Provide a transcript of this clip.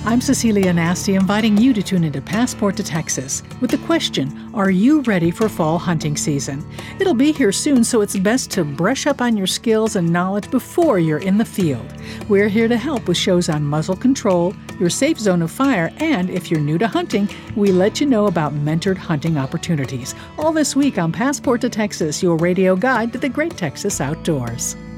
I'm Cecilia Nasty, inviting you to tune into Passport to Texas with the question, are you ready for fall hunting season? It'll be here soon, so it's best to brush up on your skills and knowledge before you're in the field. We're here to help with shows on muzzle control, your safe zone of fire, and if you're new to hunting, we let you know about mentored hunting opportunities. All this week on Passport to Texas, your radio guide to the great Texas outdoors.